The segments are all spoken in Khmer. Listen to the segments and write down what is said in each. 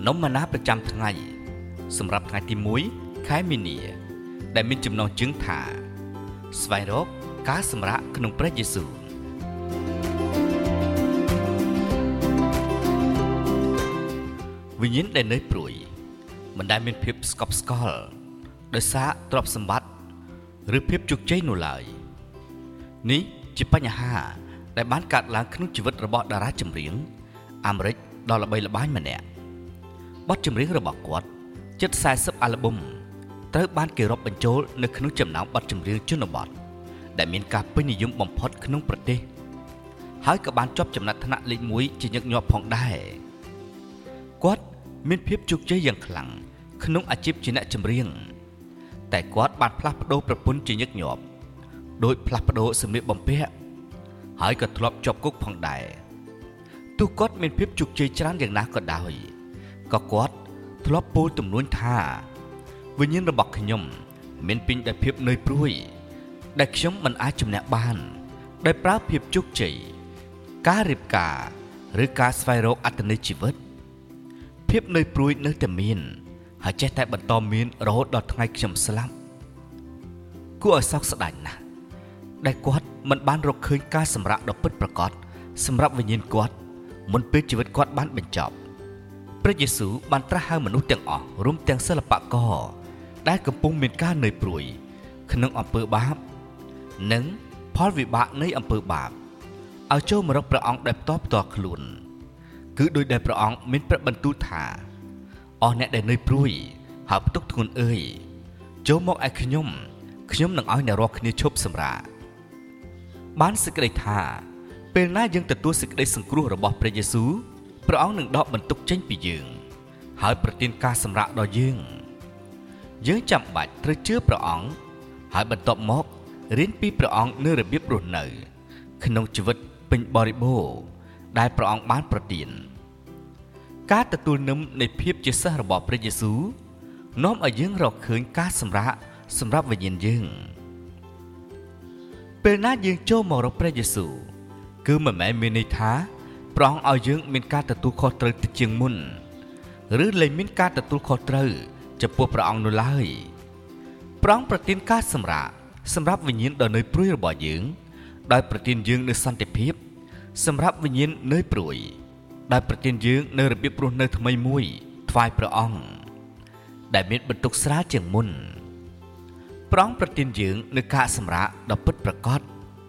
นมมานาประจำថ្ងៃสำหรับថ្ងៃទី1ខែមីនាដែលមានចំណងជើងថាស្វែងរកការសម្រាកក្នុងព្រះយេស៊ូវវិញ្ញាណដែលនៅព្រួយមិនដែលមានភាពស្កប់ស្កល់ដោយសារទ្រព្យសម្បត្តិឬភាពជោគជ័យនោះឡើយនេះជាបញ្ហាដែលបានកើតឡើងក្នុងជីវិតរបស់តារាចម្រៀងអាមេរិកដ៏ល្បីល្បាញម្នាក់បទចម្រៀងរបស់គាត់ជិត40អាល់ប៊ុមត្រូវបានគេរាប់បញ្ចូលនៅក្នុងចំណោមបទចម្រៀងជនបទដែលមានការពេញនិយមបំផុតក្នុងប្រទេសហើយក៏បានជាប់ចំណាត់ថ្នាក់លេខ1ជាញឹកញាប់ផងដែរគាត់មានភាពជោគជ័យយ៉ាងខ្លាំងក្នុងអាជីពជាអ្នកចម្រៀងតែគាត់បានផ្លាស់ប្ដូរប្រពន្ធជាញឹកញាប់ដោយផ្លាស់ប្ដូរសម្លៀកបំពាក់ហើយក៏ធ្លាប់ជាប់គុកផងដែរទោះគាត់មានភាពជោគជ័យច្រើនយ៉ាងណាក៏ដោយក៏គាត់ធ្លាប់ពោលទំនួញថាវិញ្ញាណរបស់ខ្ញុំមានពេញដោយភាពនឿយព្រួយដែលខ្ញុំមិនអាចជំនះបានដោយប្រើភាពជោគជ័យការរៀបការឬការស្វែងរកអត្ថន័យជីវិតភាពនឿយព្រួយនៅតែមានហើយចេះតែបន្តមានរហូតដល់ថ្ងៃខ្ញុំស្លាប់គួរឲ្យសោកស្ដាយណាស់ដែលគាត់មិនបានរកឃើញការសម្រាកដ៏ពិតប្រាកដសម្រាប់វិញ្ញាណគាត់មុនពេលជីវិតគាត់បានបញ្ចប់ព្រះយេស៊ូវបានត្រាស់ហៅមនុស្សទាំងអស់រួមទាំងសិល្បករដែលកំពុងមានការនឿយព្រួយក្នុងអំពើបាបនិងផលវិបាកនៃអំពើបាបឲ្យចូលមករកព្រះអង្គដោយផ្ទាល់ខ្លួនគឺដោយដែលព្រះអង្គមានព្រះបន្ទូលថាអស់អ្នកដែលនឿយព្រួយហើយផ្ទុកធ្ងន់អើយចូលមកឯខ្ញុំនឹងឲ្យអ្នករាល់គ្នាឈប់សម្រាកបានសេចក្តីថាពេលណាយើងទទួលសេចក្តីសង្គ្រោះរបស់ព្រះយេស៊ូវព្រះអង្គនឹងដកបន្ទុកចេញពីយើងហើយប្រទានការសម្រាកដល់យើងចាំបាច់ត្រូវជឿព្រះអង្គហើយបន្ទាប់មករៀនពីព្រះអង្គនៅរបៀបរស់នៅក្នុងជីវិតពេញបរិបូរណ៍ដែលព្រះអង្គបានប្រទានការទទួលនឹមនៃភាពជាសិស្សរបស់ព្រះយេស៊ូវនាំឲ្យយើងរកឃើញការសម្រាកសម្រាប់វិញ្ញាណយើងពេលណាយើងចូលមករកព្រះយេស៊ូវគឺមិនមែនមានន័យថាព្រះអង្គឲ្យយើងមានការទទួលខុសត្រូវទៅជាងមុនឬលែងមានការទទួលខុសត្រូវចំពោះព្រះអង្គនោះឡើយព្រះអង្គប្រទានការសម្រាកសម្រាប់វិញ្ញាណដ៏នឿយព្រួយរបស់យើងដោយប្រទានយើងនូវសន្តិភាពសម្រាប់វិញ្ញាណនឿយព្រួយដោយប្រទានយើងនូវរបៀបរស់នៅថ្មីមួយថ្វាយព្រះអង្គដែលមានបន្ទុកស្រាលជាងមុនព្រះអង្គប្រទានយើងនូវការសម្រាកដ៏ពិតប្រាកដ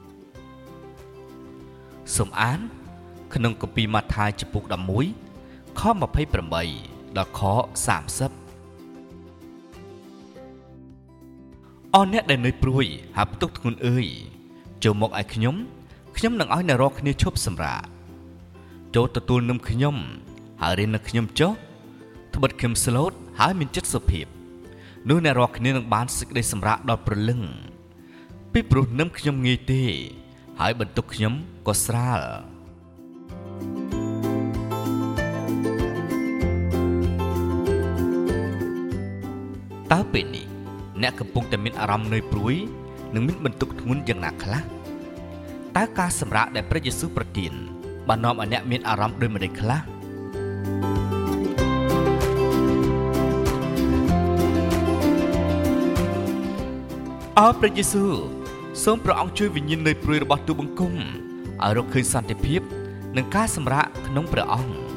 សូមអានក្នុងគម្ពីរម៉ាថាយចំពុក11ខ28ដល់ខ30អស់អ្នកដែលនឿយព្រួយហើយផ្ទុកធ្ងន់អើយចូលមកឯខ្ញុំនឹងឲ្យអ្នករាល់គ្នាឈប់សម្រាកចូលទទួលនឹមខ្ញុំហើយរៀននឹងខ្ញុំចុះត្បិតខ្ញុំស្លូតហើយមានចិត្តសុភាពនោះអ្នករាល់គ្នានឹងបានសេចក្តីសម្រាកដល់ព្រលឹងពីព្រោះនឹមខ្ញុំងាយទេហើយបន្ទុកខ្ញុំក៏ស្រាលតើពេលនេះអ្នកកំពុងតែមានអារម្មណ៍នឿយព្រួយនិងមានបន្ទុកធ្ងន់យ៉ាងណាខ្លះតើការសម្រាកដែលព្រះយេស៊ូវប្រទានបាននាំឲ្យអ្នកមានអារម្មណ៍ដូចម្តេចខ្លះអរព្រះយេស៊ូវសូមព្រះអង្គជួយវិញ្ញាណនឿយព្រួយរបស់ទូបង្គំឲ្យរកឃើញសន្តិភាពនិងការសម្រាកក្នុងព្រះអង្គ